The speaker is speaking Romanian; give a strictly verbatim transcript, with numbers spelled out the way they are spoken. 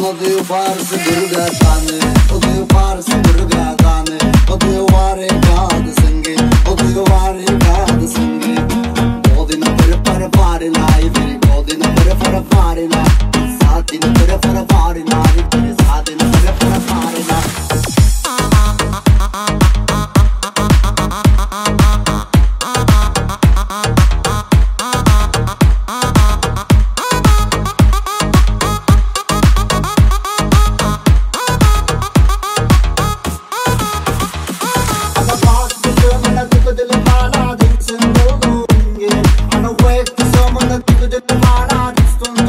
Odio farsi durgatane, odio farsi durgatane, odio vare kad sange, odio vare kad sange. Godina per per fare live, godina per per fare la, satina per per fare la, satina per per fare la. Someone that you didn't want, I just don't